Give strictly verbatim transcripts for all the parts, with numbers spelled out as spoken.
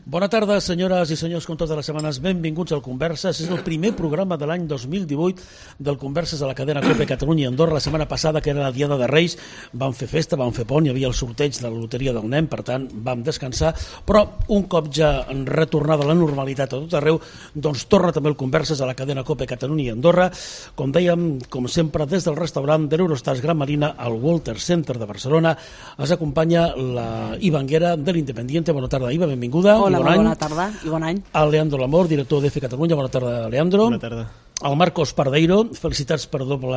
Bona tarda, senyores i senyors, com totes les setmanes, benvinguts al Converses. És el primer programa de l'any dos mil divuit del Converses a la cadena COPE Catalunya i Andorra. La setmana passada, que era la Diada de Reis, vam fer festa, vam fer pont, hi havia el sorteig de la loteria del nen, per tant, vam descansar, però un cop ja retornada la normalitat a tot arreu, doncs torna també el Converses a la cadena COPE Catalunya i Andorra. Com dèiem, com sempre, des del restaurant de l'Eurostars Gran Marina al Walter Center de Barcelona, ens acompanya la Iva Anguera de l'Independiente. Bona tarda, Iva, benvinguda. Hola, bon molt any. bona tarda i bon any. El Leandro Lamor, director d'E F Catalunya. Bona tarda, Leandro. Bona tarda. El Marcos Pardeiro, felicitats per doble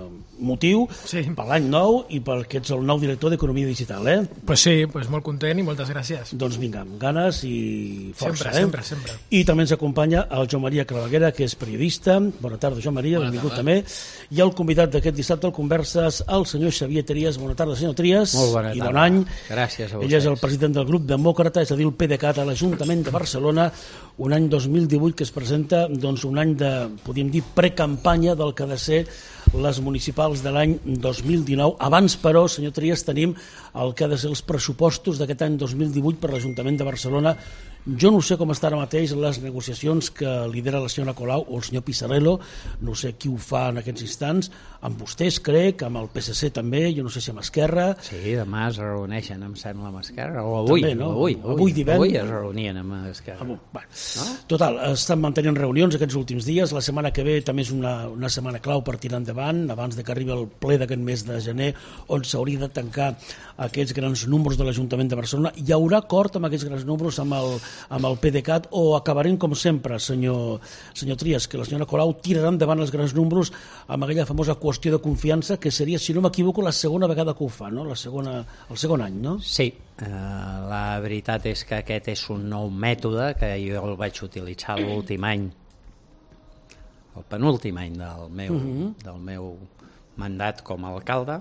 motiu, sí. Per l'any nou i perquè ets el nou director d'Economia Digital, eh? Pues sí, pues molt content i moltes gràcies. Doncs vinga, amb ganes i força, sempre, eh? Sempre, sempre. I també ens acompanya el Joan Maria Claveguera, que és periodista. Bona tarda, Joan Maria, Bona benvingut tarda. també. I el convidat d'aquest dissabte al Converses, el senyor Xavier Trias. Bona tarda, senyor Trias. Molt bona I tarda. bon any. Gràcies a Ell vostès. és el president del grup demòcrata, és a dir, el P D C A T a l'Ajuntament de Barcelona, un any dos mil divuit que es presenta, doncs, un any de, podríem dir, precampanya del que ha de ser les municipals de l'any dos mil dinou. Abans, però, senyor Trias, tenim el que ha de ser els pressupostos d'aquest any dos mil divuit per l'Ajuntament de Barcelona. Jo no sé com estan ara mateix les negociacions que lidera la senyora Colau o el senyor Pissarello, no sé qui ho fa en aquests instants, amb vostès, crec, amb el P S C també, jo no sé si amb Esquerra. Sí, demà es reuneixen, em sembla, amb Esquerra, o avui, També, no? avui, avui, Avui divendres. avui es reunien amb Esquerra. Ah, bueno. Total, estan mantenint reunions aquests últims dies. La setmana que ve també és una, una setmana clau per tirar endavant, abans de que arribi el ple d'aquest mes de gener, on s'hauria de tancar aquests grans números de l'Ajuntament de Barcelona. Hi haurà acord amb aquests grans números amb el, amb el P D C A T o acabarem com sempre, senyor, senyor Trias, que la senyora Colau tirarà endavant els grans números amb aquella famosa qüestió de confiança que seria, si no m'equivoco, la segona vegada que ho fa, no? La segona, el segon any, no? Sí, eh, la veritat és que aquest és un nou mètode que jo el vaig utilitzar l'últim any, el penúltim any del meu, uh -huh. del meu mandat com a alcalde.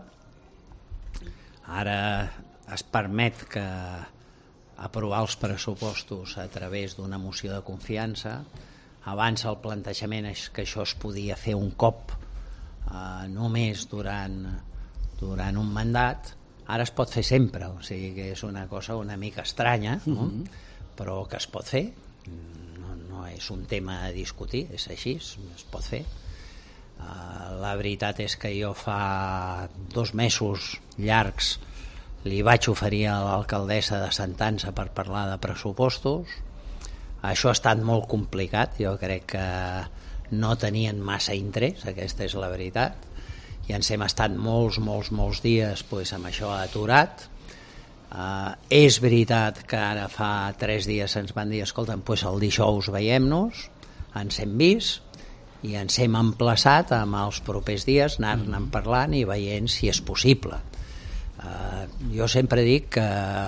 Ara es permet que aprovar els pressupostos a través d'una moció de confiança. Abans el plantejament és que això es podia fer un cop eh, només durant, durant un mandat. Ara es pot fer sempre, o sigui que és una cosa una mica estranya, no? Uh-huh. Però que es pot fer, no, no és un tema a discutir, és així, es pot fer. Uh, la veritat és que jo fa dos mesos llargs li vaig oferir a l'alcaldessa de Santança per parlar de pressupostos. Això ha estat molt complicat, jo crec que no tenien massa interès, aquesta és la veritat, i ens hem estat molts, molts, molts dies pues, amb això aturat. Uh, és veritat que ara fa tres dies ens van dir, escolta'm, pues el dijous veiem-nos, ens hem vist, i ens hem emplaçat amb els propers dies anar-ne parlant i veient si és possible. Uh, jo sempre dic que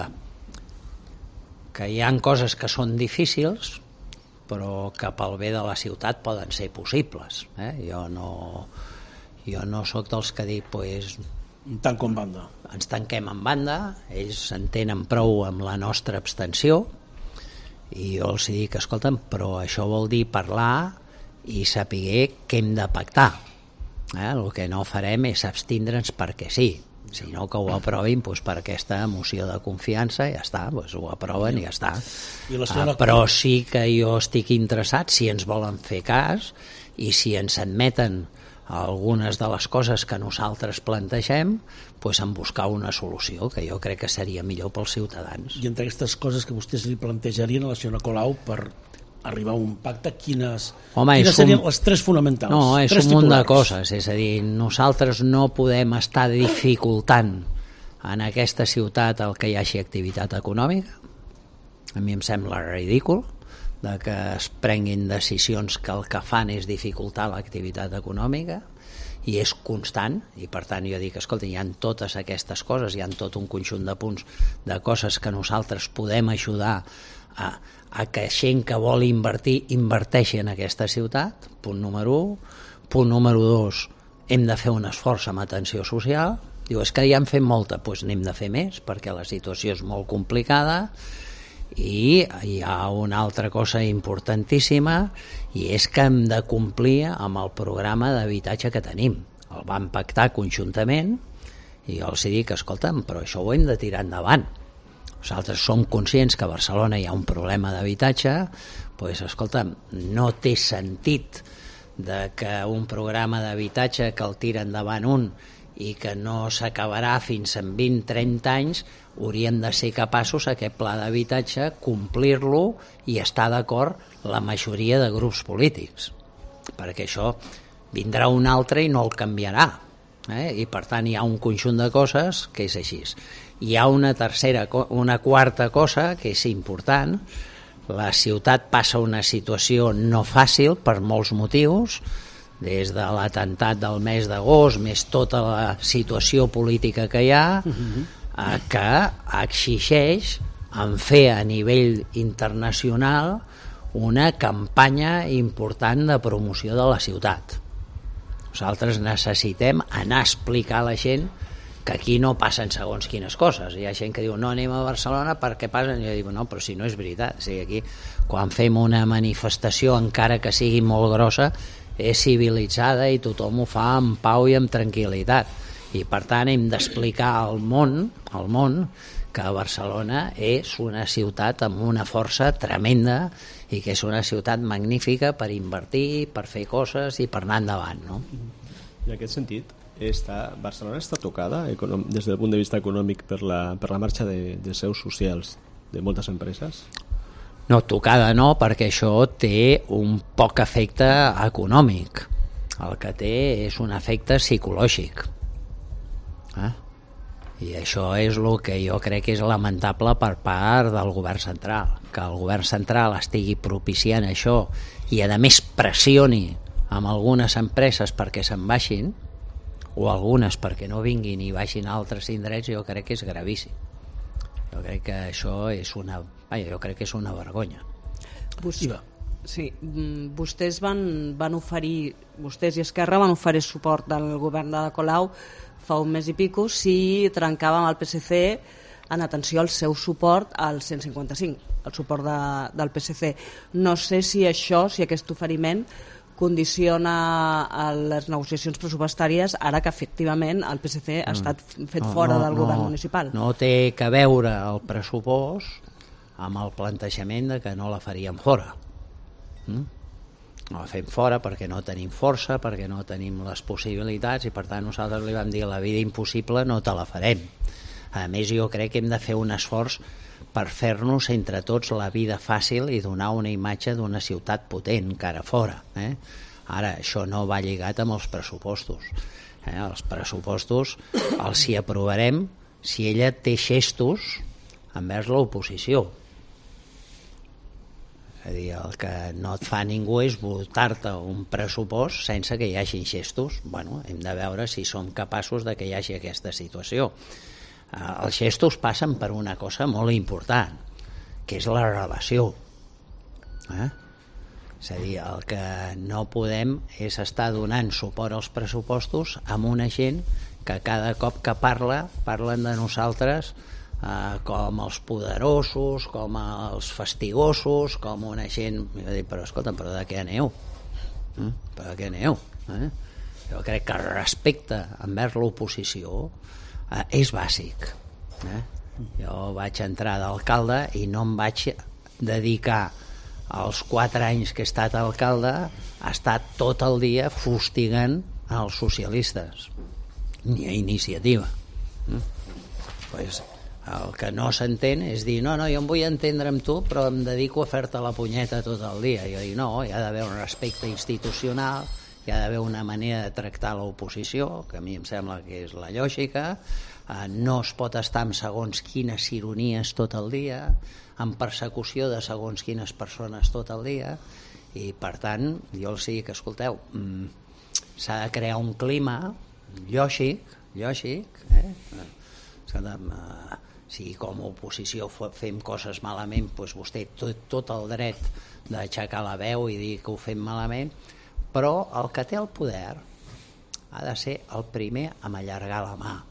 que hi ha coses que són difícils però que pel bé de la ciutat poden ser possibles, eh? jo no jo no sóc dels que dic pues, Tanco en banda. Ens tanquem en banda, ells entenen prou amb la nostra abstenció i jo els dic, escolta'm, però això vol dir parlar i saber què hem de pactar. Eh? El que no farem és abstindre'ns perquè sí, sinó que ho aprovin doncs, per aquesta moció de confiança i ja està, doncs, ho aproven i ja està. I la senyora... uh, però sí que jo estic interessat, si ens volen fer cas i si ens admeten algunes de les coses que nosaltres plantegem, doncs, en buscar una solució que jo crec que seria millor pels ciutadans. I entre aquestes coses que vostès li plantejarien a la senyora Colau per arribar a un pacte, quines, Home, quines serien un... les tres fonamentals? No, és tres un munt de titulars. coses, és a dir, nosaltres no podem estar dificultant en aquesta ciutat el que hi hagi activitat econòmica. A mi em sembla ridícul de que es prenguin decisions que el que fan és dificultar l'activitat econòmica i és constant, i per tant jo dic, escolta, hi ha totes aquestes coses, hi ha tot un conjunt de punts de coses que nosaltres podem ajudar a, a que gent que vol invertir inverteixi en aquesta ciutat, punt número un. Punt número dos, hem de fer un esforç amb atenció social. Diu, és que ja hem fet molta, doncs n'hem de fer més perquè la situació és molt complicada. I hi ha una altra cosa importantíssima i és que hem de complir amb el programa d'habitatge que tenim. El vam pactar conjuntament i jo els dic, escolta'm, però això ho hem de tirar endavant. Nosaltres som conscients que a Barcelona hi ha un problema d'habitatge, doncs, escolta, no té sentit de que un programa d'habitatge que el tira endavant un i que no s'acabarà fins en vint a trenta anys, hauríem de ser capaços, aquest pla d'habitatge, complir-lo i estar d'acord la majoria de grups polítics, perquè això vindrà un altre i no el canviarà, eh? I per tant hi ha un conjunt de coses que és així. Hi ha una tercera, una quarta cosa que és important. La ciutat passa una situació no fàcil per molts motius, des de l'atemptat del mes d'agost, més tota la situació política que hi ha, eh, que exigeix en fer a nivell internacional una campanya important de promoció de la ciutat. Nosaltres necessitem anar a explicar a la gent que aquí no passen segons quines coses. Hi ha gent que diu no anem a Barcelona perquè passen, i jo dic no, però si no és veritat. O sigui, aquí quan fem una manifestació, encara que sigui molt grossa, és civilitzada i tothom ho fa en pau i amb tranquil·litat, i per tant hem d'explicar al món, al món que Barcelona és una ciutat amb una força tremenda i que és una ciutat magnífica per invertir, per fer coses i per anar endavant, no? I en aquest sentit, està, Barcelona està tocada econom, des del punt de vista econòmic per la, per la marxa de, de seus socials de moltes empreses? No, tocada no, perquè això té un poc efecte econòmic. El que té és un efecte psicològic. Eh? I això és el que jo crec que és lamentable per part del govern central, que el govern central estigui propiciant això i a més pressioni amb algunes empreses perquè se'n baixin, o algunes perquè no vinguin i baixin a altres indrets, jo crec que és gravíssim. Jo crec que això és una, vaja, jo crec que és una vergonya. Vostè, sí, vostès van, van oferir, vostès i Esquerra van oferir suport al govern de Colau fa un mes i pico si trencàvem el P S C en atenció al seu suport al cent cinquanta-cinc, el suport de, del P S C. No sé si això, si aquest oferiment condiciona a les negociacions pressupostàries ara que efectivament el P S C ha estat fet no, fora no, del govern no, municipal. No té que veure el pressupost amb el plantejament de que no la faríem fora. Mm? No la fem fora perquè no tenim força, perquè no tenim les possibilitats, i per tant nosaltres li vam dir la vida impossible no te la farem. A més, jo crec que hem de fer un esforç per fer-nos entre tots la vida fàcil i donar una imatge d'una ciutat potent cara fora. Eh? Ara, això no va lligat amb els pressupostos. Eh? Els pressupostos els hi aprovarem si ella té gestos envers l'oposició. És a dir, el que no et fa ningú és votar-te un pressupost sense que hi hagi gestos. Bueno, hem de veure si som capaços de que hi hagi aquesta situació. Els gestos passen per una cosa molt important, que és la relació. Eh? És a dir, el que no podem és estar donant suport als pressupostos amb una gent que cada cop que parla, parlen de nosaltres eh, com els poderosos, com els fastigosos, com una gent... I va dir, però escolta, però de què aneu? Eh? Però de què aneu? Eh? Jo crec que el respecte envers l'oposició eh, és bàsic. Eh? Jo vaig entrar d'alcalde i no em vaig dedicar els quatre anys que he estat alcalde a estar tot el dia fustigant els socialistes, ni a iniciativa. Mm? Pues, el que no s'entén és dir no, no, jo em vull entendre amb tu però em dedico a fer-te la punyeta tot el dia. Jo dic no, hi ha d'haver un respecte institucional, hi ha d'haver una manera de tractar l'oposició, que a mi em sembla que és la lògica. Eh, no es pot estar amb segons quines ironies tot el dia, en persecució de segons quines persones tot el dia, i per tant jo els dic, escolteu, mm, s'ha de crear un clima lògic, lògic, eh? Escolta'm, eh, si com a oposició fem coses malament, doncs vostè té tot, tot el dret d'aixecar la veu i dir que ho fem malament, però el que té el poder ha de ser el primer a allargar la mà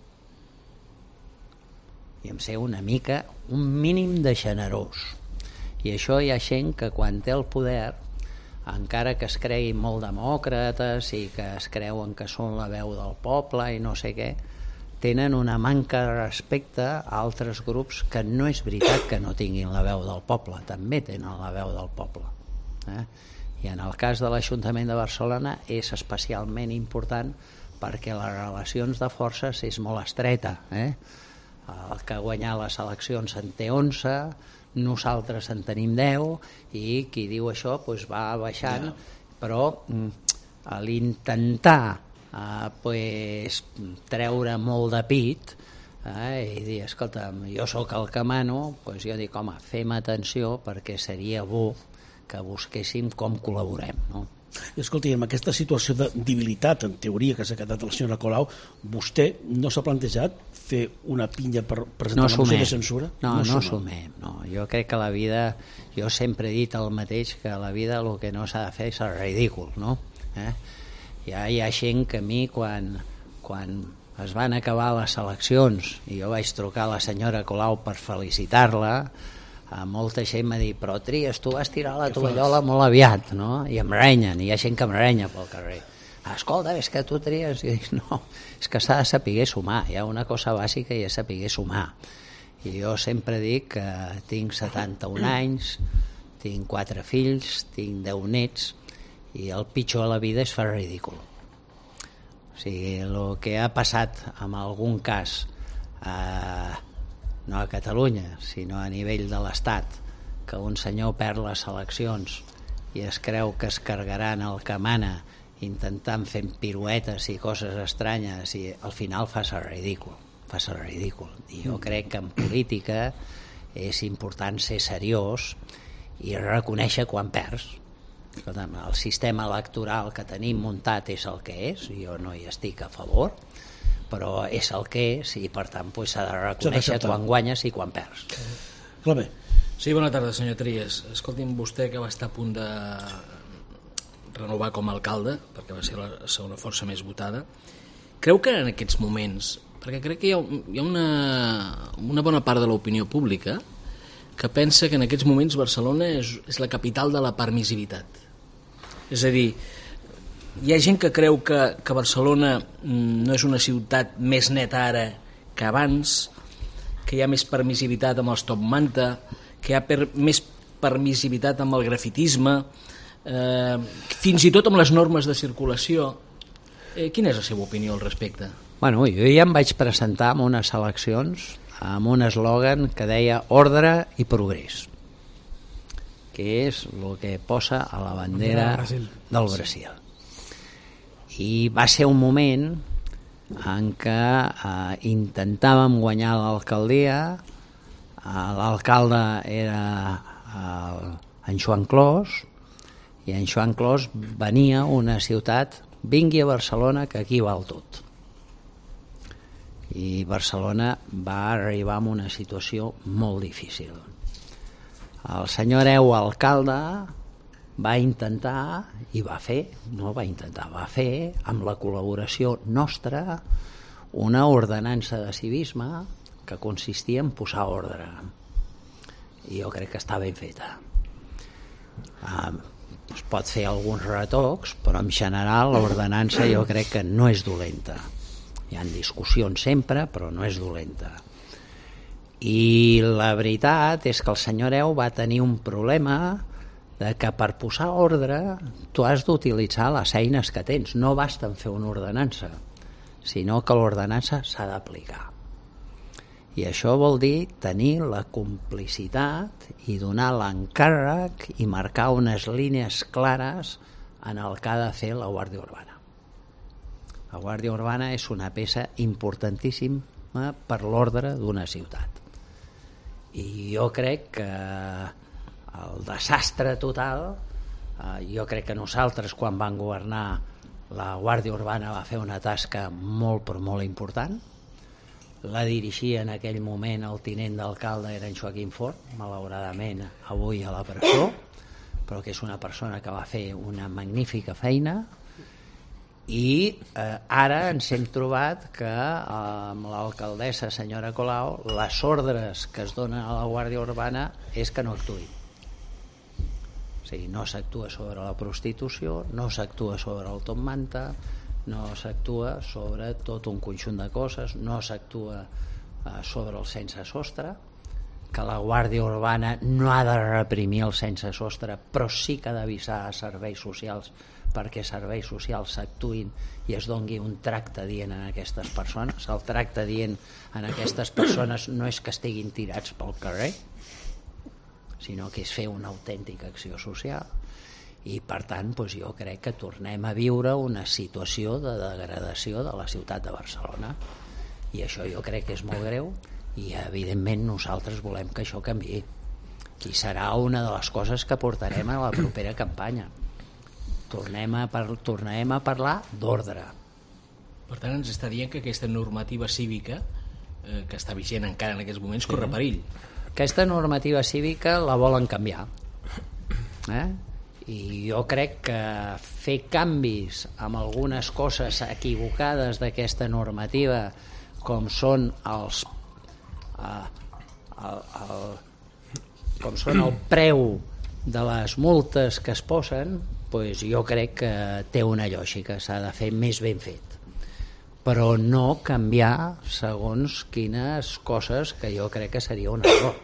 i em ser una mica, un mínim de generós. I això hi ha gent que quan té el poder, encara que es creguin molt demòcrates i que es creuen que són la veu del poble i no sé què, tenen una manca de respecte a altres grups que no és veritat que no tinguin la veu del poble, també tenen la veu del poble. Eh? I en el cas de l'Ajuntament de Barcelona és especialment important perquè les relacions de forces és molt estreta. Eh? El que ha guanyat les eleccions en té onze, nosaltres en tenim deu, i qui diu això doncs va baixant, però a l'intentar Uh, pues, treure molt de pit eh, i dir, escolta'm, jo sóc el que mano, pues jo dic, home, fem atenció perquè seria bo que busquéssim com col·laborem, no? I escolti, amb aquesta situació de debilitat, en teoria, que s'ha quedat la senyora Colau, vostè no s'ha plantejat fer una pinya per presentar no una moció de censura? No, no, no sumem. No. Jo crec que la vida, jo sempre he dit el mateix, que la vida el que no s'ha de fer és el ridícul, no? Eh? Ja hi ha gent que a mi, quan, quan es van acabar les eleccions i jo vaig trucar a la senyora Colau per felicitar-la, molta gent m'ha dit, però Trias, tu vas tirar la tovallola molt aviat, no? I em renyen, i hi ha gent que em renya pel carrer. Escolta, és que tu Trias... I dic, no, és que s'ha de saber sumar, hi ha una cosa bàsica i és saber sumar. I jo sempre dic que tinc setanta-un anys, tinc quatre fills, tinc deu nets, i el pitjor de la vida és fer ridícul. O sigui, el que ha passat en algun cas, eh, no a Catalunya, sinó a nivell de l'Estat, que un senyor perd les eleccions i es creu que es carregaran el que mana intentant fer piruetes i coses estranyes, i al final fa ser ridícul, fa ser ridícul. I jo crec que en política és important ser seriós i reconèixer quan perds. El sistema electoral que tenim muntat és el que és, jo no hi estic a favor, però és el que és i per tant s'ha de reconèixer quan guanyes i quan perds. Clar bé. Sí, bona tarda, senyor Trias. Escolti'm, vostè que va estar a punt de renovar com a alcalde, perquè va ser la segona força més votada, creu que en aquests moments, perquè crec que hi ha, hi ha una, una bona part de l'opinió pública que pensa que en aquests moments Barcelona és, és la capital de la permissivitat. És a dir, hi ha gent que creu que, que Barcelona no és una ciutat més neta ara que abans, que hi ha més permissivitat amb els top manta, que hi ha per, més permissivitat amb el grafitisme, eh, fins i tot amb les normes de circulació. Eh, quina és la seva opinió al respecte? Bueno, jo ja em vaig presentar en unes eleccions amb un eslògan que deia ordre i progrés, que és el que posa a la bandera Brasil. del Brasil. I va ser un moment en què eh, intentàvem guanyar l'alcaldia, eh, l'alcalde era eh, en Joan Clos, i en Joan Clos venia una ciutat, vingui a Barcelona que aquí val tot. I Barcelona va arribar a una situació molt difícil. El senyor Hereu, alcalde, va intentar, i va fer, no va intentar, va fer, amb la col·laboració nostra, una ordenança de civisme que consistia en posar ordre. I jo crec que està ben feta. Uh, es pot fer alguns retocs, però en general l'ordenança jo crec que no és dolenta. Hi ha discussions sempre, però no és dolenta. I la veritat és que el senyor Hereu va tenir un problema de que per posar ordre tu has d'utilitzar les eines que tens, no basta en fer una ordenança, sinó que l'ordenança s'ha d'aplicar. I això vol dir tenir la complicitat i donar l'encàrrec i marcar unes línies clares en el que ha de fer la Guàrdia Urbana. La Guàrdia Urbana és una peça importantíssima per l'ordre d'una ciutat. I jo crec que el desastre total, eh, jo crec que nosaltres quan vam governar la Guàrdia Urbana va fer una tasca molt però molt important. La dirigia en aquell moment el tinent d'alcalde, era en Joaquim Fort, malauradament avui a la presó, però que és una persona que va fer una magnífica feina. I eh, ara ens hem trobat que eh, amb l'alcaldessa senyora Colau les ordres que es donen a la Guàrdia Urbana és que no actuï. O sigui, no s'actua sobre la prostitució, no s'actua sobre el top manta, no s'actua sobre tot un conjunt de coses, no s'actua eh, sobre el sense sostre, que la Guàrdia Urbana no ha de reprimir el sense sostre, però sí que ha d'avisar a serveis socials perquè serveis socials s'actuïn i es doni un tracte dient a aquestes persones. El tracte dient a aquestes persones no és que estiguin tirats pel carrer, sinó que és fer una autèntica acció social. I per tant doncs jo crec que tornem a viure una situació de degradació de la ciutat de Barcelona, i això jo crec que és molt greu, i evidentment nosaltres volem que això canviï, i serà una de les coses que portarem a la propera campanya. Tornem a, par tornarem a parlar d'ordre. Per tant, ens està dient que aquesta normativa cívica, eh, que està vigent encara en aquests moments, corre perill. Aquesta normativa cívica la volen canviar. Eh? I jo crec que fer canvis amb algunes coses equivocades d'aquesta normativa, com són els eh, el, el, com són el preu de les multes que es posen, pues jo crec que té una lògica, s'ha de fer més ben fet, però no canviar segons quines coses que jo crec que seria un error.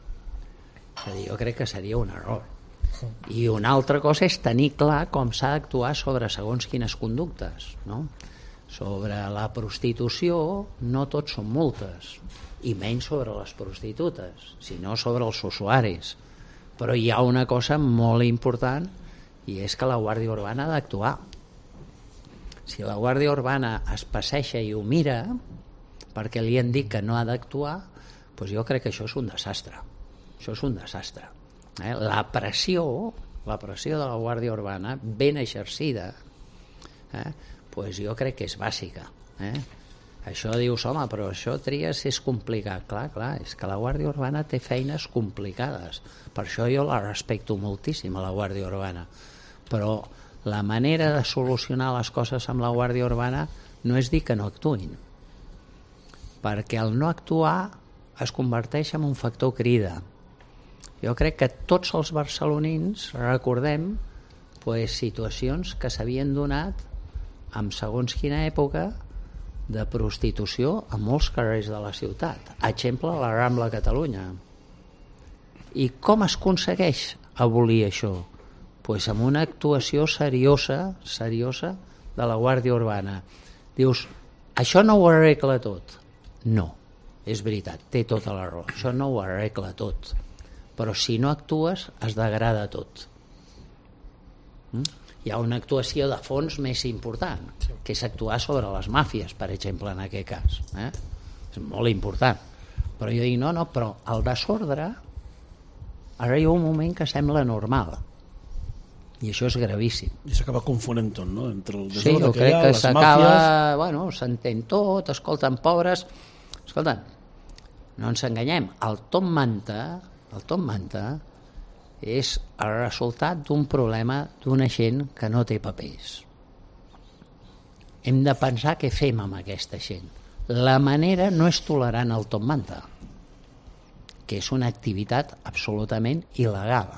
És a dir, jo crec que seria un error. I una altra cosa és tenir clar com s'ha d'actuar sobre segons quines conductes, no? Sobre la prostitució no tot són multes, i menys sobre les prostitutes, sinó sobre els usuaris. Però hi ha una cosa molt important, i és que la Guàrdia Urbana ha d'actuar. Si la Guàrdia Urbana es passeja i ho mira perquè li han dit que no ha d'actuar, doncs jo crec que això és un desastre. Això és un desastre. Eh? La pressió, la pressió de la Guàrdia Urbana ben exercida, eh? doncs jo crec que és bàsica. Eh? Això dius, home, però això tries és complicat. Clar, clar, és que la Guàrdia Urbana té feines complicades. Per això jo la respecto moltíssim a la Guàrdia Urbana. Però la manera de solucionar les coses amb la Guàrdia Urbana no és dir que no actuïn. Perquè el no actuar es converteix en un factor crida. Jo crec que tots els barcelonins recordem pues, situacions que s'havien donat en segons quina època de prostitució a molts carrers de la ciutat. Exemple, la Rambla Catalunya. I com es aconsegueix abolir això? Pues amb una actuació seriosa, seriosa de la Guàrdia Urbana. Dius, això no ho arregla tot. No, és veritat, té tota la raó. Això no ho arregla tot. Però si no actues, es degrada tot. Mm? Hi ha una actuació de fons més important, que és actuar sobre les màfies, per exemple, en aquest cas. Eh? És molt important. Però jo dic, no, no, però el desordre ara hi ha un moment que sembla normal. I això és gravíssim. I s'acaba confonent tot, no? Entre el sí, jo crec que s'acaba, bueno, s'entén tot, escolten, pobres... Escolta, no ens enganyem, el Top Manta, el Top Manta és el resultat d'un problema d'una gent que no té papers. Hem de pensar què fem amb aquesta gent. La manera no és tolerant el Top Manta, que és una activitat absolutament il·legal.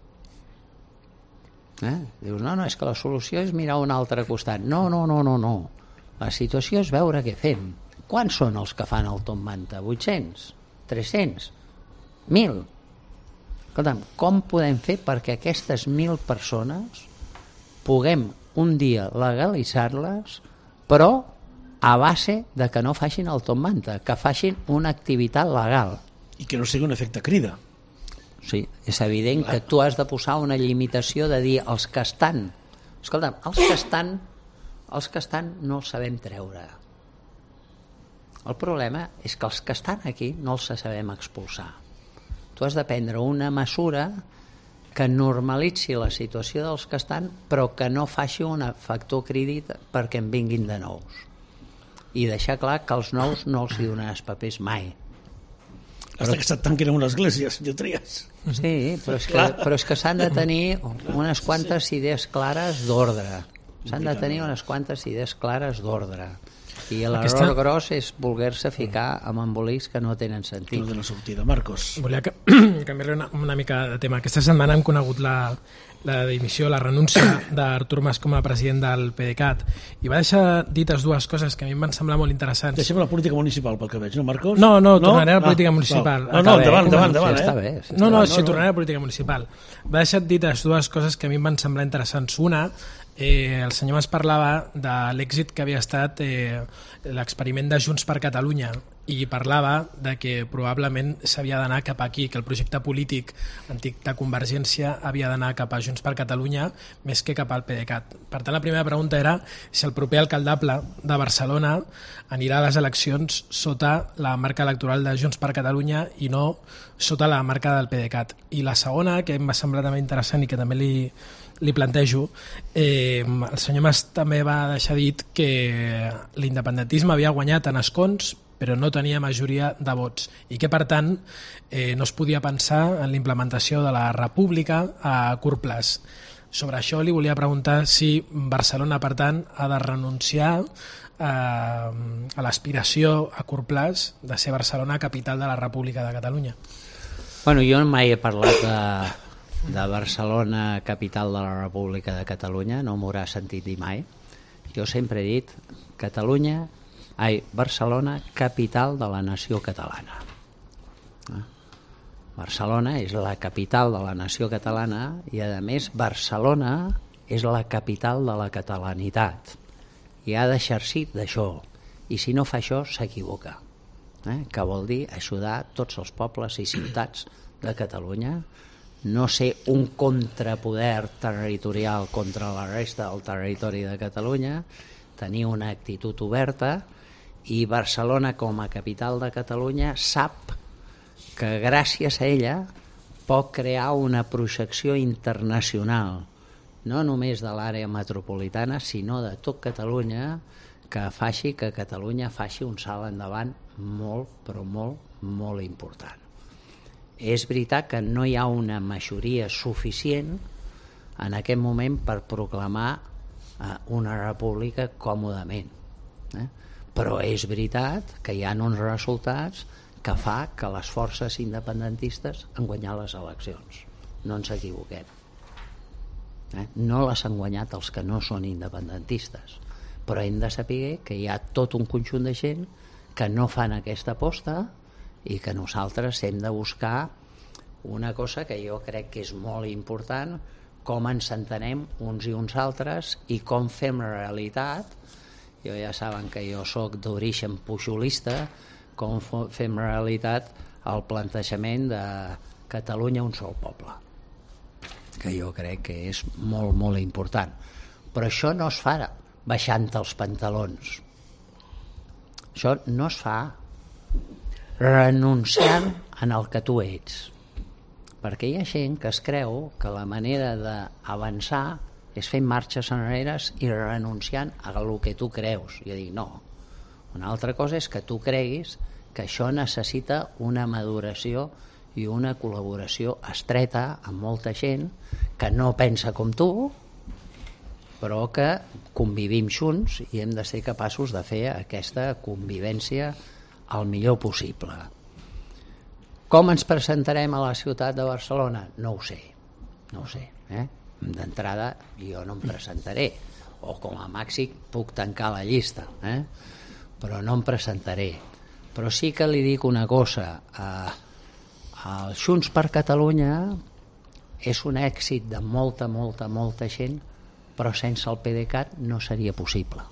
Eh? Dius, no, no, és que la solució és mirar un altre costat. No, no, no, no, no. La situació és veure què fem. Quants són els que fan el Top Manta? vuit-cents? tres-cents? mil? Escolta'm, com podem fer perquè aquestes mil persones puguem un dia legalitzar-les, però a base de que no facin el Top Manta, que facin una activitat legal. I que no sigui un efecte crida. Sí, és evident que tu has de posar una limitació de dir els que estan, escolta'm, els que estan els que estan no els sabem treure. El problema és que els que estan aquí no els sabem expulsar. Tu has de prendre una mesura que normalitzi la situació dels que estan, però que no faci un factor crític perquè en vinguin de nous. I deixar clar que els nous no els hi donaràs papers mai. Hasta que se't tanquin una església, senyor Trias. Sí, però és que, però és que s'han de tenir unes quantes idees clares d'ordre. S'han de tenir unes quantes idees clares d'ordre. I l'error Aquesta... gros és voler-se ficar amb embolics que no tenen sentit. No tenen sortida. Marcos. Volia que, canviar una, una mica de tema. Aquesta setmana hem conegut la, la dimissió, la renúncia d'Artur Mas com a president del PDeCAT, i va deixar dites dues coses que a mi em van semblar molt interessants. Deixem la política municipal pel que veig, no, Marcos? No, no, tornaré a la política municipal. No, no, endavant, endavant, endavant. Sí, eh? està bé. Sí, No, no, no, sí, no. tornaré a la política municipal. Va deixar dites dues coses que a mi em van semblar interessants. Una, eh, el senyor Mas parlava de l'èxit que havia estat eh, l'experiment de Junts per Catalunya, i parlava de que probablement s'havia d'anar cap aquí, que el projecte polític antic de Convergència havia d'anar cap a Junts per Catalunya més que cap al PDeCAT. Per tant, la primera pregunta era si el proper alcaldable de Barcelona anirà a les eleccions sota la marca electoral de Junts per Catalunya i no sota la marca del PDeCAT. I la segona, que em va semblar també interessant i que també li, li plantejo, eh, el senyor Mas també va deixar dit que l'independentisme havia guanyat en escons però no tenia majoria de vots i que, per tant, eh, no es podia pensar en la implementació de la república a curt plaç. Sobre això li volia preguntar si Barcelona, per tant, ha de renunciar eh, a l'aspiració a curt plaç de ser Barcelona capital de la República de Catalunya. Bueno, jo mai he parlat de, de Barcelona capital de la República de Catalunya, no m'haurà sentit dir mai. Jo sempre he dit Catalunya Ai, Barcelona, capital de la nació catalana. Eh? Barcelona és la capital de la nació catalana i, a més, Barcelona és la capital de la catalanitat. I ha d'exercir d'això. I si no fa això, s'equivoca. Eh? Que vol dir ajudar tots els pobles i ciutats de Catalunya, no ser un contrapoder territorial contra la resta del territori de Catalunya, tenir una actitud oberta. I Barcelona, com a capital de Catalunya, sap que gràcies a ella pot crear una projecció internacional, no només de l'àrea metropolitana, sinó de tot Catalunya, que faci que Catalunya faci un salt endavant molt, però molt, molt important. És veritat que no hi ha una majoria suficient en aquest moment per proclamar una república còmodament. Eh? Però és veritat que hi ha uns resultats que fa que les forces independentistes han guanyat les eleccions. No ens equivoquem. Eh? No les han guanyat els que no són independentistes, però hem de saber que hi ha tot un conjunt de gent que no fan aquesta aposta i que nosaltres hem de buscar una cosa que jo crec que és molt important, com ens entenem uns i uns altres i com fem realitat. Jo ja saben que jo sóc d'origen pujolista, com fem realitat el plantejament de Catalunya un sol poble, que jo crec que és molt, molt important. Però això no es fa baixant els pantalons. Això no es fa renunciant en el que tu ets. Perquè hi ha gent que es creu que la manera d'avançar és fent marxes enrere i renunciant a el que tu creus. Jo dic, no. Una altra cosa és que tu creguis que això necessita una maduració i una col·laboració estreta amb molta gent que no pensa com tu, però que convivim junts i hem de ser capaços de fer aquesta convivència el millor possible. Com ens presentarem a la ciutat de Barcelona? No ho sé. No ho sé, eh? D'entrada jo no em presentaré, o com a màxim puc tancar la llista, eh? Però no em presentaré. Però sí que li dic una cosa, eh, el Junts per Catalunya és un èxit de molta, molta, molta gent, però sense el PDeCAT no seria possible.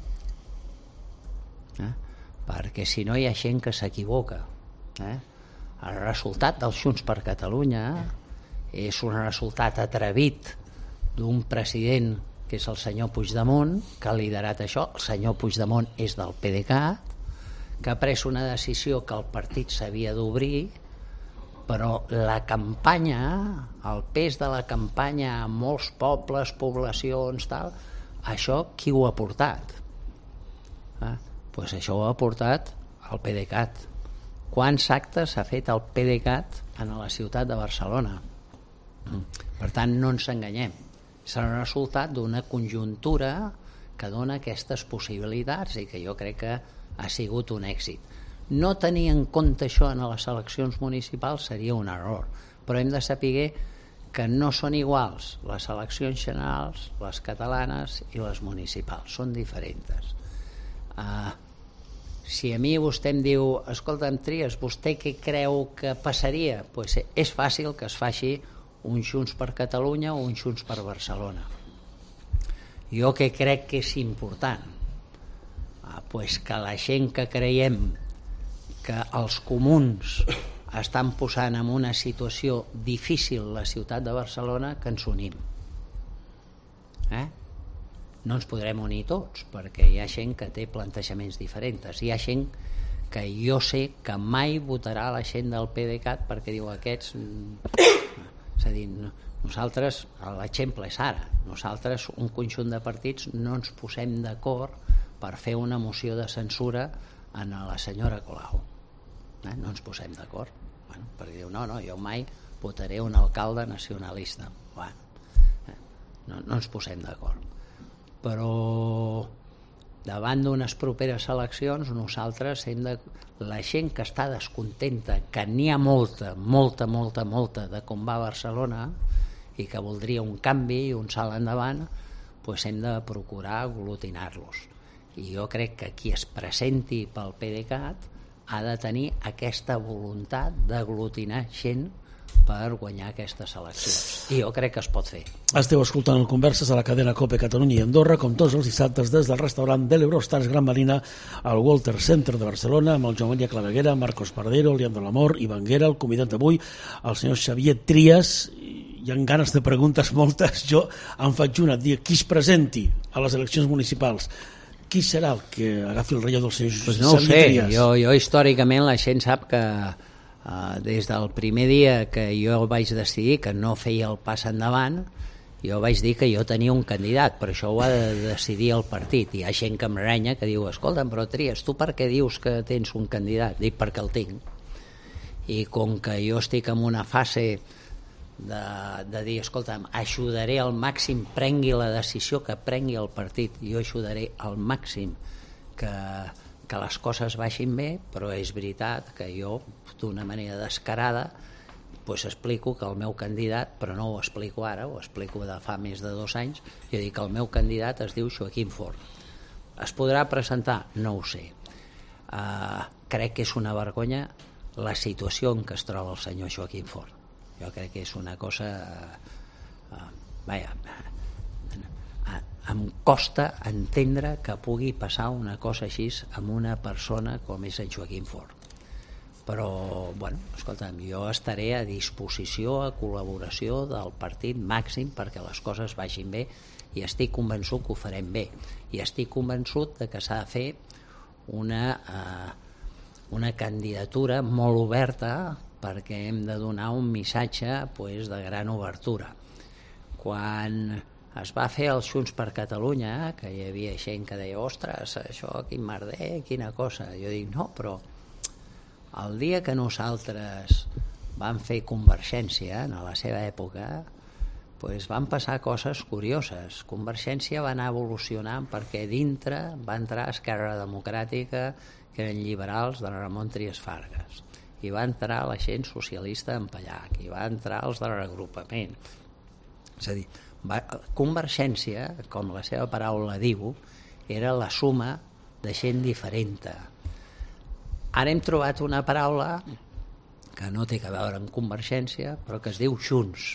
Eh? Perquè si no hi ha gent que s'equivoca. Eh? El resultat del Junts per Catalunya és un resultat atrevit d'un president que és el senyor Puigdemont, que ha liderat això. El senyor Puigdemont és del PDeCAT, que ha pres una decisió que el partit s'havia d'obrir, però la campanya, el pes de la campanya a molts pobles, poblacions, tal, això qui ho ha portat? Eh? Pues això ho ha portat el PDeCAT. Quants actes ha fet el PDeCAT en la ciutat de Barcelona? Per tant, no ens enganyem. És el resultat d'una conjuntura que dona aquestes possibilitats i que jo crec que ha sigut un èxit. No tenir en compte això en les eleccions municipals seria un error, però hem de saber que no són iguals les eleccions generals, les catalanes i les municipals, són diferents. Uh, si a mi vostè em diu, escolta'm, Trias, vostè què creu que passaria? Pues és fàcil que es faci un Junts per Catalunya o un Junts per Barcelona. Jo què crec que és important? Uh, pues que la gent que creiem que els comuns estan posant en una situació difícil la ciutat de Barcelona, que ens unim. Eh? No ens podrem unir tots, perquè hi ha gent que té plantejaments diferents. Hi ha gent que jo sé que mai votarà la gent del PDeCAT perquè diu aquests... És a dir, nosaltres, l'exemple és ara, nosaltres, un conjunt de partits, no ens posem d'acord per fer una moció de censura a la senyora Colau. Eh? No ens posem d'acord. Bueno, perquè diu, no, no, jo mai votaré un alcalde nacionalista. Bueno, eh? no, no ens posem d'acord. Però davant d'unes properes eleccions nosaltres hem de... La gent que està descontenta, que n'hi ha molta, molta, molta, molta de com va Barcelona i que voldria un canvi i un salt endavant, doncs hem de procurar aglutinar-los. I jo crec que qui es presenti pel PDeCAT ha de tenir aquesta voluntat d'aglutinar gent per guanyar aquestes eleccions. I jo crec que es pot fer. Esteu escoltant el Converses a la cadena COPE Catalunya i Andorra, com tots els dissabtes des del restaurant de l'Eurostars Gran Marina al Walter Center de Barcelona, amb el Joan Maria Claveguera, Marcos Pardero, Leandro Lamor, Ivan Guera, el convidat d'avui, el senyor Xavier Trias. Hi ha ganes de preguntes moltes. Jo en faig una, dir qui es presenti a les eleccions municipals. Qui serà el que agafi el relleu del senyor pues no Xavier sé. Trias? Jo, jo històricament la gent sap que uh, des del primer dia que jo vaig decidir que no feia el pas endavant, jo vaig dir que jo tenia un candidat, però això ho ha de decidir el partit. Hi ha gent que em renya que diu, escolta'm, però Trias, tu per què dius que tens un candidat? Dic, perquè el tinc. I com que jo estic en una fase de, de dir, escolta'm, ajudaré al màxim, prengui la decisió que prengui el partit, jo ajudaré al màxim que, que les coses vagin bé, però és veritat que jo, d'una manera descarada, pues explico que el meu candidat, però no ho explico ara, ho explico de fa més de dos anys, jo dic que el meu candidat es diu Joaquim Forn. Es podrà presentar? No ho sé. Uh, crec que és una vergonya la situació en què es troba el senyor Joaquim Forn. Jo crec que és una cosa... Uh, uh, vaja, uh, em costa entendre que pugui passar una cosa així amb una persona com és el Joaquim Forn. Però, bueno, escolta'm, jo estaré a disposició, a col·laboració del partit màxim perquè les coses vagin bé i estic convençut que ho farem bé. I estic convençut de que s'ha de fer una, uh, una candidatura molt oberta perquè hem de donar un missatge pues, de gran obertura. Quan es va fer el Junts per Catalunya, que hi havia gent que deia, ostres, això, quin merder, quina cosa. Jo dic, no, però el dia que nosaltres vam fer Convergència, en la seva època, pues van passar coses curioses. Convergència va anar evolucionant perquè dintre va entrar Esquerra Democràtica, que eren liberals de Ramon Trias Fargas. I va entrar la gent socialista en Pallac, i va entrar els del regrupament. És a dir, va, Convergència, com la seva paraula diu, era la suma de gent diferent. Ara hem trobat una paraula que no té a veure amb Convergència, però que es diu Junts.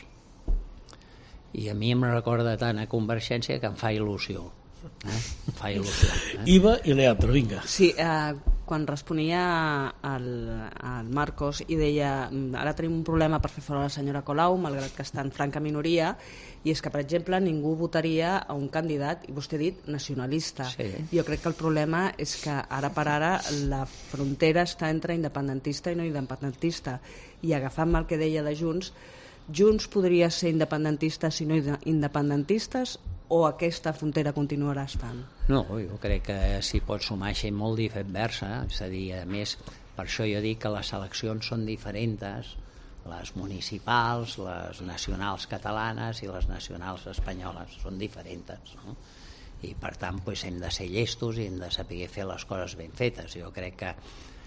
I a mi em recorda tant a Convergència que em fa il·lusió. Eh? Em fa il·lusió. Eh? Iva i Leandro, vinga. Sí, eh, quan responia al, al Marcos i deia ara tenim un problema per fer fora la senyora Colau, malgrat que està en franca minoria, i és que, per exemple, ningú votaria a un candidat, i vostè ha dit, nacionalista. Sí. Jo crec que el problema és que ara per ara la frontera està entre independentista i no independentista, i agafant el que deia de Junts, Junts podria ser independentista si no independentistes, o aquesta frontera continuarà estant? No, jo crec que s'hi pot sumar gent molt diversa, és a dir, a més, per això jo dic que les eleccions són diferents, les municipals, les nacionals catalanes i les nacionals espanyoles, són diferents, no? I per tant pues, hem de ser llestos i hem de saber fer les coses ben fetes. Jo crec que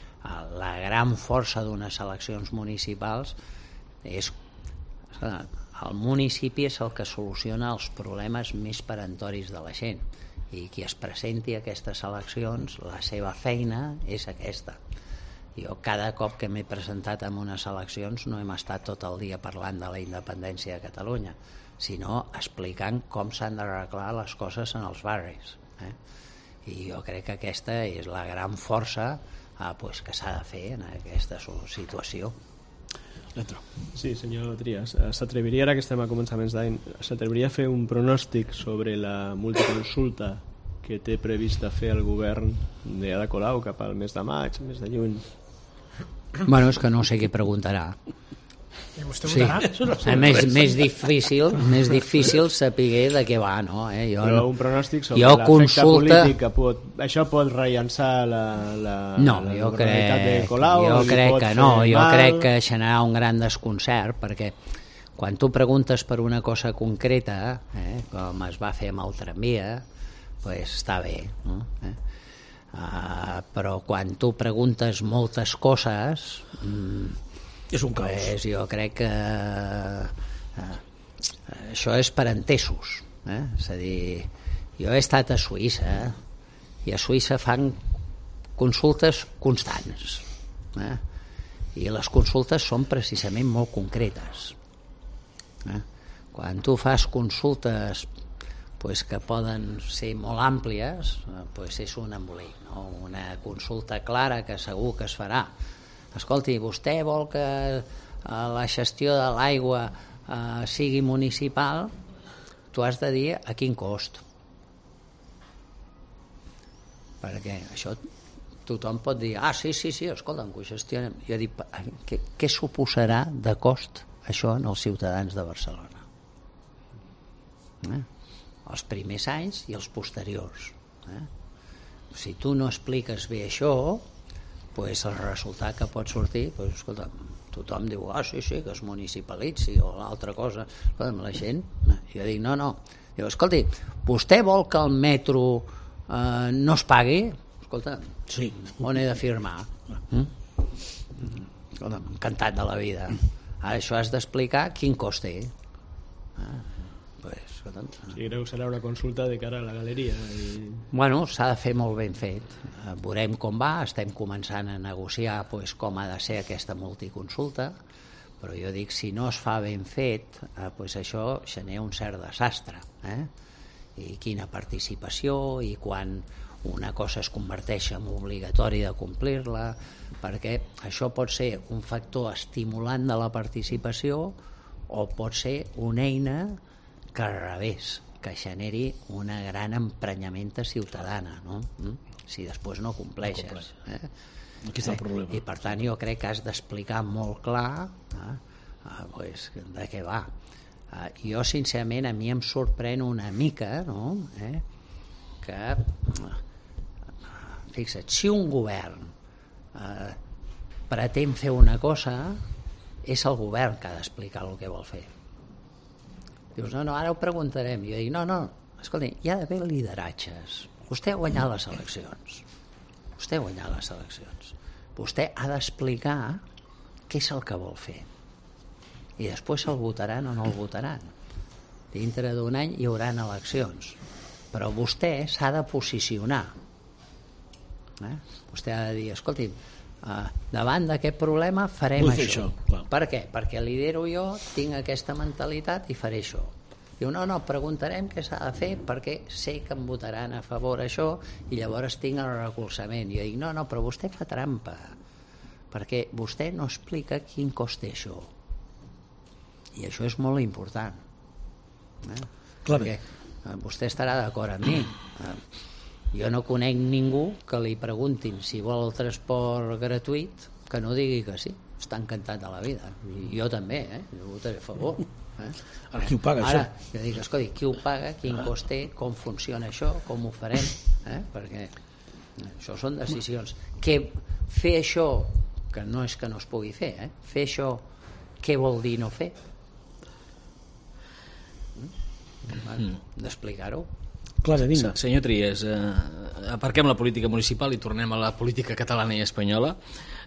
la gran força d'unes eleccions municipals és el municipi és el que soluciona els problemes més perentoris de la gent, i qui es presenti a aquestes eleccions, la seva feina és aquesta. Jo cada cop que m'he presentat en unes eleccions no hem estat tot el dia parlant de la independència de Catalunya, sinó explicant com s'han d'arreglar les coses en els barris. Eh? I jo crec que aquesta és la gran força eh, pues, que s'ha de fer en aquesta situació. Sí, senyor Trias, s'atreviria, ara que estem a començaments d'any, s'atreviria a fer un pronòstic sobre la multiconsulta que té previst de fer el govern de Ada Colau cap al mes de maig, mes de juny? Bueno, és que no sé què preguntarà. I vostè Sí. votarà? Més, més difícil més difícil saber de què va, no? Eh? Jo Però no. un pronòstic sobre Jo l'efecte consulta- polític que pot... Això pot rellançar la, la, No, la jo governabilitat de crec, Colau? jo li crec pot que fer no, jo mal? crec que generarà un gran desconcert, perquè quan tu preguntes per una cosa concreta, eh, com es va fer amb el tramvia, pues està bé, no? Eh? Uh, però quan tu preguntes moltes coses, mm, És un caos. pues jo crec que uh, això és per entesos, eh? És a dir, jo he estat a Suïssa i a Suïssa fan consultes constants, eh? I les consultes són precisament molt concretes, eh? Quan tu fas consultes pues, que poden ser molt àmplies, pues, és un embolic, no? Una consulta clara que segur que es farà. Escolti, vostè vol que eh, la gestió de l'aigua eh, sigui municipal? Tu has de dir a quin cost, perquè això tothom pot dir, ah, sí, sí, sí, escolta'm, que ho gestionem. Jo dic, què, què suposarà de cost això en els ciutadans de Barcelona? Eh? Els primers anys i els posteriors. Eh? Si tu no expliques bé això, pues el resultat que pot sortir, pues, escolta, tothom diu, ah, sí, sí, que es municipalitzi o l'altra cosa. Escolta, la gent, jo dic, no, no. Diu, escolti, vostè vol que el metro eh, no es pagui? Escolta, Sí. on he de firmar? Mm? Escolta, encantat de la vida. Ara això has d'explicar quin cost té. Ah, pues, escolta, Si creu que serà una consulta de cara a la galeria. I... bueno, s'ha de fer molt ben fet. Eh, veurem com va, estem començant a negociar pues, com ha de ser aquesta multiconsulta, però jo dic, si no es fa ben fet, eh, pues això genera un cert desastre. Eh? I quina participació, i quan una cosa es converteix en obligatori de complir-la, perquè això pot ser un factor estimulant de la participació o pot ser una eina que al revés, que generi una gran emprenyamenta ciutadana, no? Si després no compleixes. Eh? Aquí està el problema. I per tant jo crec que has d'explicar molt clar eh? Ah, pues, de què va. Ah, jo sincerament a mi em sorprèn una mica, no? eh? que fixa't, si un govern eh, pretén fer una cosa, és el govern que ha d'explicar el que vol fer. Dius, no, no, ara ho preguntarem. Jo dic, no, no, escolti, hi ha d'haver lideratges. Vostè ha guanyat les eleccions. Vostè ha guanyat les eleccions. Vostè ha d'explicar què és el que vol fer. I després el votaran o no el votaran. Dintre d'un any hi haurà eleccions. Però vostè s'ha de posicionar. Eh? Vostè ha de dir, escolti, uh, davant d'aquest problema farem Vull això. fer això, clar. Per què? Perquè lidero jo, tinc aquesta mentalitat i faré això. Diu, no, no, preguntarem què s'ha de fer perquè sé que em votaran a favor això i llavors tinc el recolzament. Jo dic, no, no, però vostè fa trampa perquè vostè no explica quin cost té això. I això és molt important. Eh? Clar, Perquè eh, vostè estarà d'acord amb mi. Eh, jo no conec ningú que li preguntin si vol el transport gratuït que no digui que sí. Està encantat de la vida. I jo també, eh? Jo votaré a favor. Eh? Ara, qui ho paga, Ara, això? jo dic, escolti, qui ho paga, quin cost té, com funciona això, com ho farem, eh? Perquè això són decisions. Que fer això, que no és que no es pugui fer, eh? Fer això, què vol dir no fer? Mm? D'explicar-ho. Clar, digna. Senyor Trias, eh, aparquem la política municipal i tornem a la política catalana i espanyola.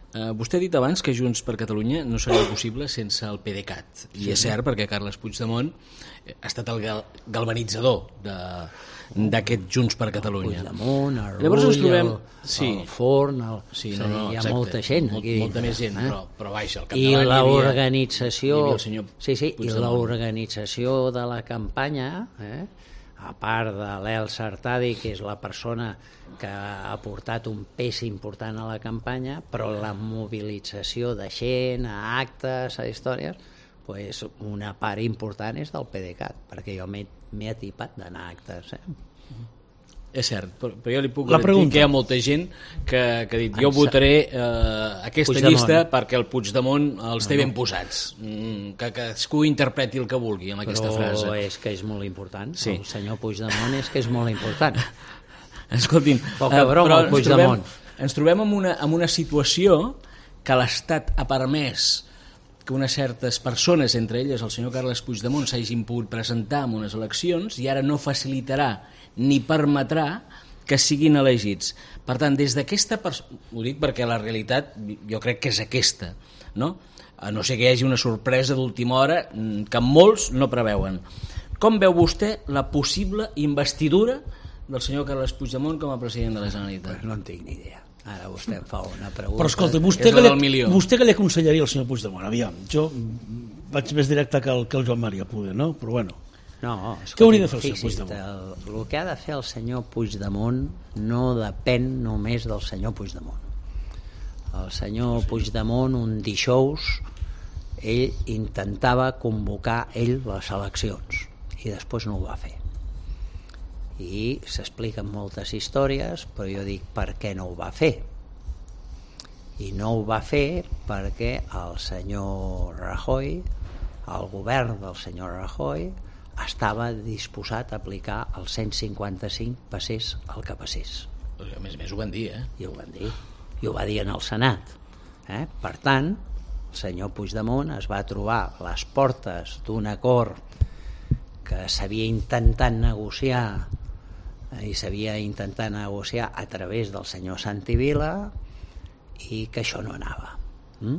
Uh, vostè ha dit abans que Junts per Catalunya no seria possible sense el PDeCAT, i sí, és cert perquè Carles Puigdemont ha estat el gal galvanitzador d'aquest Junts per Catalunya. Puigdemont, el Llavors ens Rull, trobem... el, sí. el Forn, el... sí, no, no, hi ha exacte. molta gent aquí. Mol, molta més gent, eh? però, però baix, al I capdavant l'organització... Sí, sí, i Puigdemont. l'organització de la campanya, eh? a part de l'Elsa Artadi, que és la persona que ha portat un pes important a la campanya, però la mobilització de gent, a actes, a històries, pues una part important és del PDeCAT, perquè jo m'he atipat d'anar a actes. Eh? És cert, però, però jo li puc La dir pregunta. que hi ha molta gent que, que ha dit jo votaré eh, aquesta Puigdemont. llista perquè el Puigdemont els té ben posats. Mm, que cadascú interpreti el que vulgui amb aquesta Però frase. és que és molt important. Sí. El senyor Puigdemont és que és molt important. Escolti'm, Poca broma, però el ens Puigdemont. trobem, ens trobem en una, en una situació que l'Estat ha permès que unes certes persones, entre elles el senyor Carles Puigdemont, s'hagin pogut presentar en unes eleccions i ara no facilitarà ni permetrà que siguin elegits. Per tant, des d'aquesta... Pers... Ho dic perquè la realitat jo crec que és aquesta, no? A no ser que hi hagi una sorpresa d'última hora que molts no preveuen. Com veu vostè la possible investidura del senyor Carles Puigdemont com a president de la Generalitat? Pues no en tinc ni idea. Ara vostè em fa una pregunta. Però escolta, que vostè és que, la del li, milió. vostè que li aconsellaria al senyor Puigdemont? Aviam, jo vaig més directe que el, que el Joan Maria, poder, no? Però bueno. No, Què hauria de fer el senyor fixi's, Puigdemont? El, el que ha de fer el senyor Puigdemont no depèn només del senyor Puigdemont. El senyor Puigdemont un dijous ell intentava convocar ell les eleccions i després no ho va fer. I s'expliquen moltes històries, però jo dic per què no ho va fer. I no ho va fer perquè el senyor Rajoy, el govern del senyor Rajoy, estava disposat a aplicar el cent cinquanta-cinc passés el que passés. A més a més ho van dir, eh? I ho van dir. I ho va dir en el Senat. Eh? Per tant, el senyor Puigdemont es va trobar a les portes d'un acord que s'havia intentat negociar i s'havia intentat negociar a través del senyor Santi Vila i que això no anava. Mm?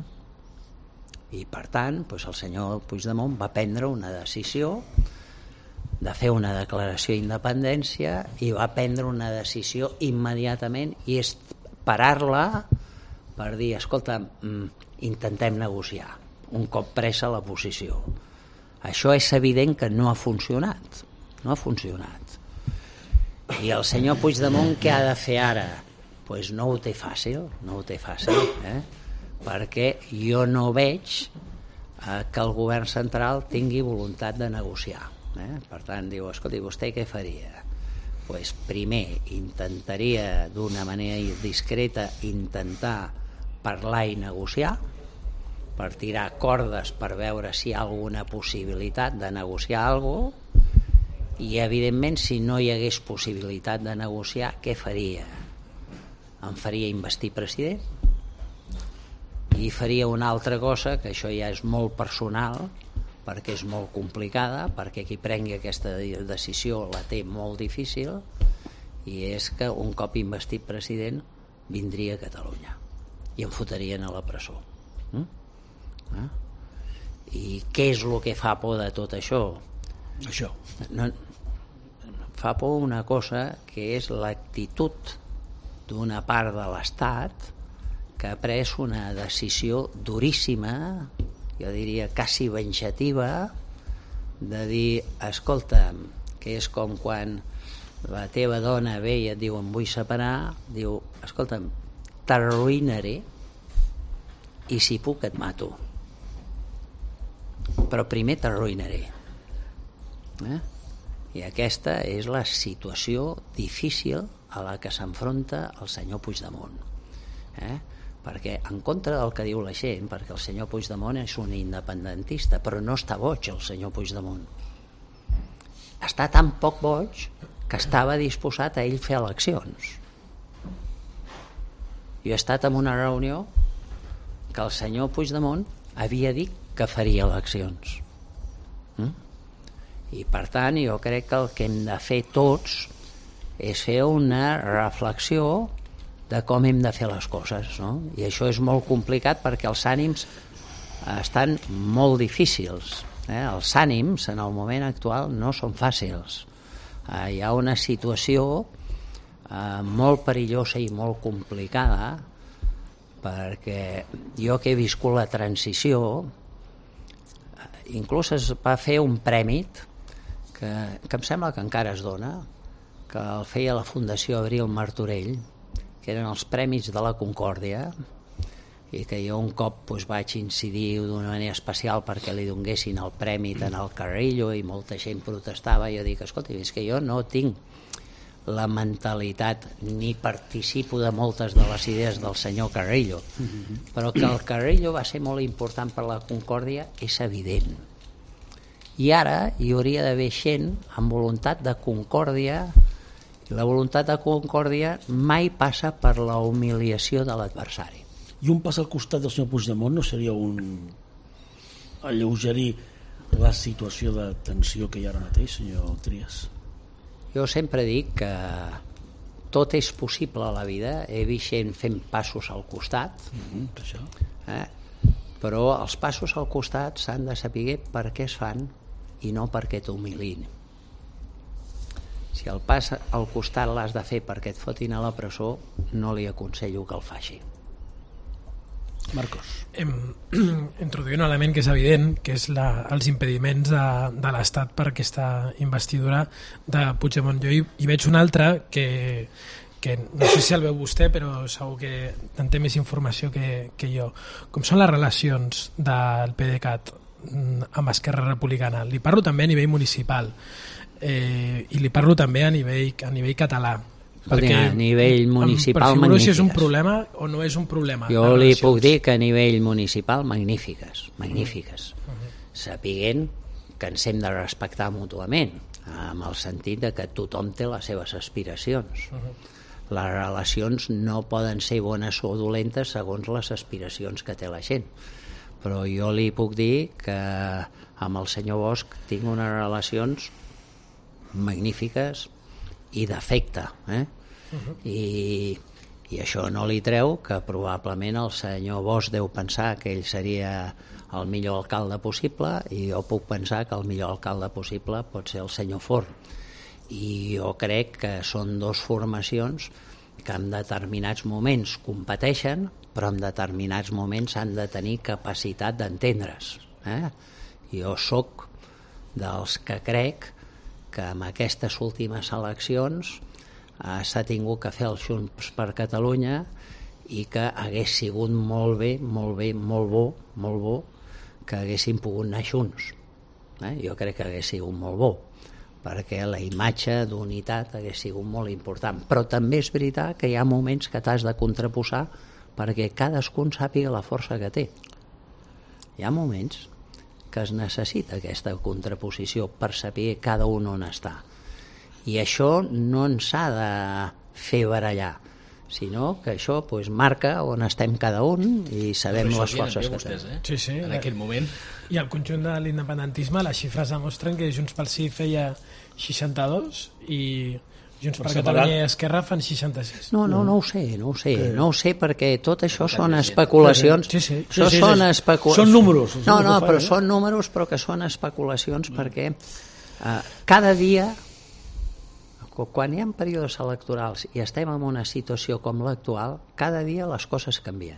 I per tant, doncs el senyor Puigdemont va prendre una decisió de fer una declaració d'independència i va prendre una decisió immediatament i és parar-la per dir, escolta, intentem negociar un cop presa la posició. Això és evident que no ha funcionat, no ha funcionat. I el senyor Puigdemont què ha de fer ara? Doncs pues no ho té fàcil, no ho té fàcil, eh? perquè jo no veig eh, que el govern central tingui voluntat de negociar. Eh? Per tant, diu, escolti, vostè què faria? Pues primer intentaria d'una manera discreta intentar parlar i negociar, per tirar cordes per veure si hi ha alguna possibilitat de negociar alguna cosa, i evidentment si no hi hagués possibilitat de negociar, què faria? Em faria investir president i faria una altra cosa, que això ja és molt personal perquè és molt complicada, perquè qui prengui aquesta decisió la té molt difícil, i és que un cop investit president vindria a Catalunya i em fotrien a la presó. Mm? Eh? I què és el que fa por de tot això? Això. No, fa por una cosa que és l'actitud d'una part de l'Estat que ha pres una decisió duríssima, jo diria quasi venjativa, de dir, escolta'm, que és com quan la teva dona ve i et diu em vull separar, diu, escolta'm, t'arruïnaré i si puc et mato, però primer t'arruïnaré. Eh? I aquesta és la situació difícil a la que s'enfronta el senyor Puigdemont. Eh? Perquè en contra del que diu la gent, perquè el senyor Puigdemont és un independentista, però no està boig el senyor Puigdemont. Està tan poc boig que estava disposat a ell fer eleccions. Jo he estat en una reunió que el senyor Puigdemont havia dit que faria eleccions. Mm? I per tant jo crec que el que hem de fer tots és fer una reflexió de com hem de fer les coses, no? I això és molt complicat perquè els ànims estan molt difícils. Eh? Els ànims en el moment actual no són fàcils. Eh, hi ha una situació eh, molt perillosa i molt complicada, perquè jo que he viscut la transició, inclús es va fer un prèmit que, que em sembla que encara es dona, que el feia la Fundació Abril Martorell, que eren els Premis de la Concòrdia, i que jo un cop doncs, vaig incidir d'una manera especial perquè li donguessin el premi en el Carrillo i molta gent protestava. Jo dic, escolta, és que jo no tinc la mentalitat ni participo de moltes de les idees del senyor Carrillo, però que el Carrillo va ser molt important per la Concòrdia és evident. I ara hi hauria d'haver gent amb voluntat de concòrdia, i la voluntat de concòrdia mai passa per la humiliació de l'adversari. I un pas al costat del senyor Puigdemont no seria un alleugerir la situació de tensió que hi ha ara mateix, senyor Trias? Jo sempre dic que tot és possible a la vida. He vist gent fent passos al costat, mm-hmm, això. Eh? Però els passos al costat s'han de saber per què es fan i no perquè t'humilin. Si el pas al costat l'has de fer perquè et fotin a la presó, no li aconsello que el faci. Marcos. Hem introduït un element que és evident, que és la, els impediments de, de l'Estat per aquesta investidura de Puigdemont. Jo hi, hi veig un altre que, que no sé si el veu vostè, però segur que en té més informació que, que jo. Com són les relacions del PDeCAT amb Esquerra Republicana? Li parlo també a nivell municipal eh, i li parlo també a nivell, a nivell català. Perquè a nivell municipal em magnífiques. Si és un problema o no és un problema. Jo li puc dir que a nivell municipal magnífiques, magnífiques. Uh -huh. Sapiguent que ens hem de respectar mútuament, amb el sentit de que tothom té les seves aspiracions. Uh -huh. Les relacions no poden ser bones o dolentes segons les aspiracions que té la gent. Però jo li puc dir que amb el senyor Bosch tinc unes relacions magnífiques i d'afecte, eh? Uh-huh. I, i això no li treu que probablement el senyor Bosch deu pensar que ell seria el millor alcalde possible i jo puc pensar que el millor alcalde possible pot ser el senyor Forn. I jo crec que són dues formacions que en determinats moments competeixen, però en determinats moments han de tenir capacitat d'entendre's. Eh? Jo sóc dels que crec que amb aquestes últimes eleccions eh, s'ha tingut que fer el Junts per Catalunya i que hagués sigut molt bé, molt bé, molt bo, molt bo que haguessin pogut anar junts. Eh? Jo crec que hagués sigut molt bo, perquè la imatge d'unitat hagués sigut molt important. Però també és veritat que hi ha moments que t'has de contraposar perquè cadascun sàpiga la força que té. Hi ha moments que es necessita aquesta contraposició per saber cada un on està. I això no ens ha de fer barallar, sinó que això pues, marca on estem cada un i sabem les forces que vostès, tenim. Eh? Sí, sí, en aquest moment. I al conjunt de l'independentisme les xifres demostren que Junts pel Sí feia seixanta-dos i Junts per, per Catalunya i Esquerra fan seixanta-sis. No, no, no ho sé, no ho sé, que... no ho sé perquè tot això són especulacions. Sí, sí. Això sí, sí, són sí. especulacions. Són números. No, no, però són números però que són especulacions mm. perquè uh, cada dia, quan hi ha períodes electorals i estem en una situació com l'actual, cada dia les coses canvien.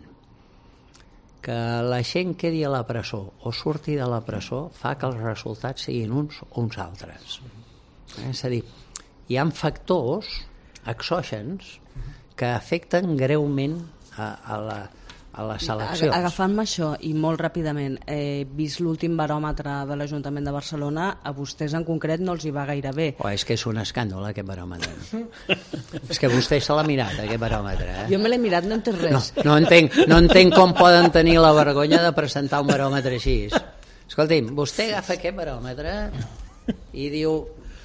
Que la gent quedi a la presó o surti de la presó fa que els resultats siguin uns o uns altres. Eh? És a dir, hi ha factors exògens que afecten greument a, a, la, a les eleccions. Agafant-me això i molt ràpidament, he vist l'últim baròmetre de l'Ajuntament de Barcelona, a vostès en concret no els hi va gaire bé. Oh, és que és un escàndol aquest baròmetre. És que vostè se l'ha mirat aquest baròmetre. Eh? Jo me l'he mirat, no entenc res. No, no, entenc, no entenc com poden tenir la vergonya de presentar un baròmetre així. Escolti'm, vostè agafa aquest baròmetre i diu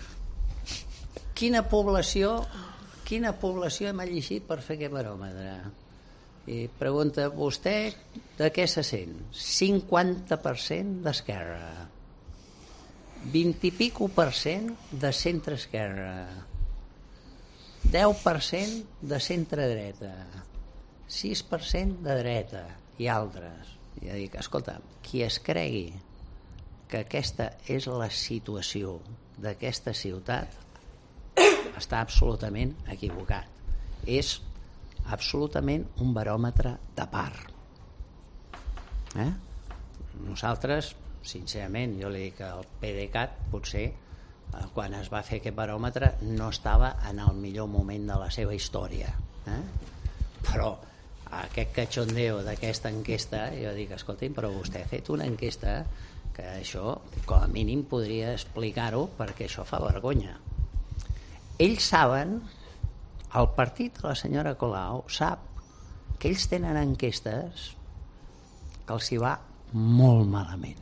quina població quina població hem llegit per fer aquest baròmetre? I pregunta, vostè de què se sent? cinquanta per cent d'esquerra, vint i pico per cent de centre-esquerra, deu per cent de centre-dreta, sis per cent de dreta i altres. I jo dic, escolta, qui es cregui que aquesta és la situació d'aquesta ciutat està absolutament equivocat. És absolutament un baròmetre de part. Eh? Nosaltres, sincerament, jo li dic que el PDeCAT potser quan es va fer aquest baròmetre no estava en el millor moment de la seva història, eh? Però aquest cachondeo d'aquesta enquesta, jo dic, escolti'm, però vostè ha fet una enquesta que això, com a mínim, podria explicar-ho, perquè això fa vergonya. Ells saben, el partit de la senyora Colau sap que ells tenen enquestes que els hi va molt malament.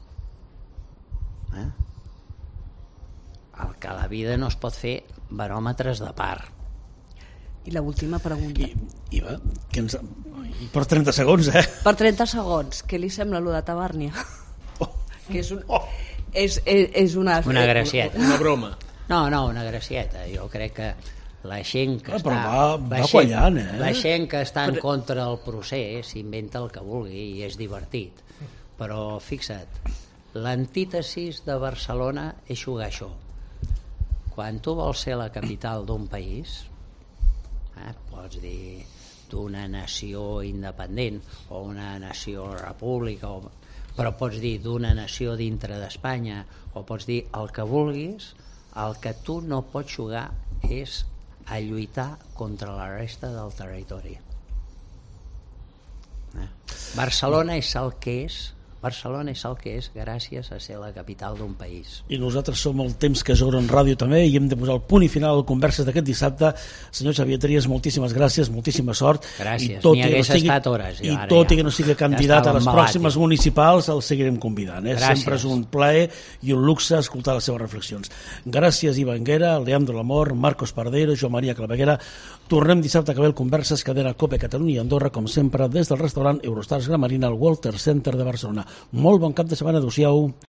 Eh? El que a la vida no es pot fer baròmetres de part. I l'última pregunta. I, i va, que ens... I per trenta segons, eh? Per trenta segons, què li sembla allò de Tabàrnia? Oh. Que és, un, oh. és, és, és una... Una gracieta. Una broma. No, no, una gracieta. Jo crec que la gent que ah, està... Va, va la, quallant, gent, eh? la gent que està en contra del procés s'inventa el que vulgui i és divertit. Però fixa't, l'antítesis de Barcelona és jugar això. Quan tu vols ser la capital d'un país, eh, pots dir d'una nació independent o una nació república, o, però pots dir d'una nació dintre d'Espanya, o pots dir el que vulguis, el que tu no pots jugar és a lluitar contra la resta del territori. Eh? Barcelona és el que és, Barcelona és el que és gràcies a ser la capital d'un país. I nosaltres som el temps que Zora en ràdio també i hem de posar el punt i final a converses d'aquest dissabte. Senyor Xavier Trias, moltíssimes gràcies, moltíssima sort. Gràcies, I tot n'hi hagués no sigui, estat hores. Jo, I ara tot ja, i que no sigui candidat ja a les malat, pròximes ja. municipals, el seguirem convidant. Eh? Gràcies. Sempre és un plaer i un luxe escoltar les seves reflexions. Gràcies, Ivan Guera, Leandro Lamor, Marcos Pardero, Joan Maria Claveguera. Tornem dissabte que ve el Converses, cadena COPE Catalunya i Andorra, com sempre, des del restaurant Eurostars Gramarina al Walter Center de Barcelona. Molt bon cap de setmana, adeu-siau.